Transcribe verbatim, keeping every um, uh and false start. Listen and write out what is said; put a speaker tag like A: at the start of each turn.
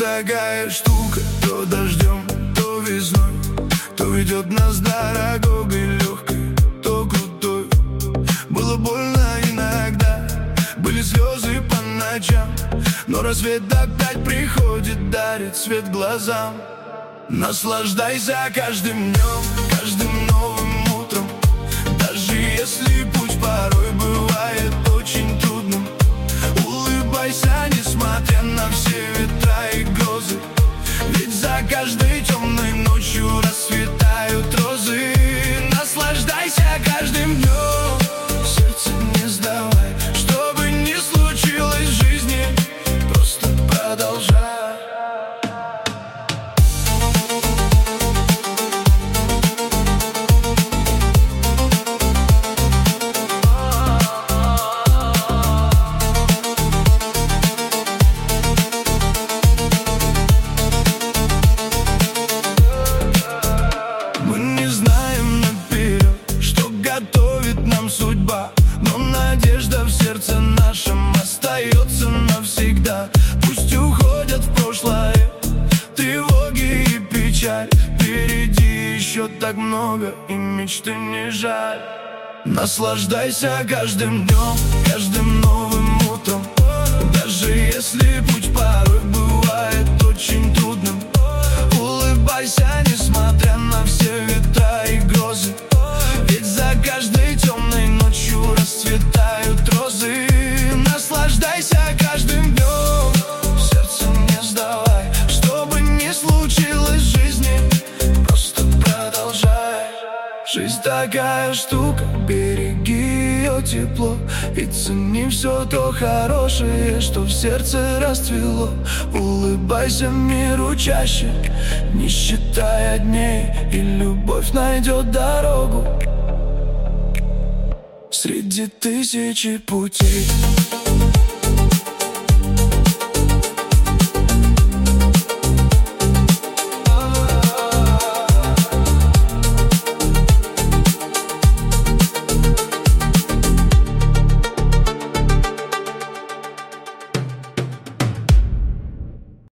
A: такая штука, то дождем, то весной, то ведет нас дорогой легкой, то крутой. Было больно иногда, были слезы по ночам, но рассвет опять приходит, дарит свет глазам. Наслаждайся каждым днем, каждым новым утром, даже если путь порой бывает очень трудным. Улыбайся, несмотря на все ветра и грозы, ведь за каждой темной ночью расцветают розы. Наслаждайся каждым днем, сердце не сдавай, что бы ни случилось в жизни, просто продолжай. Судьба, но надежда в сердце нашем остается навсегда. Пусть уходят в прошлое тревоги и печаль, впереди еще так много, и мечты не жаль. Наслаждайся каждым днем, каждым новым утром, даже если путь порой бывает очень трудным. Улыбайся, несмотря на все ветра и грозы, ведь за каждой темной ночью расцветают розы. Наслаждайся каждым днем, сердце не сдавай, что бы ни случилось в жизни, просто продолжай. Жизнь такая штука, береги ее тепло и цени все то хорошее, что в сердце расцвело. Улыбайся миру чаще, не считая дней, и любовь найдет дорогу среди тысячи путей.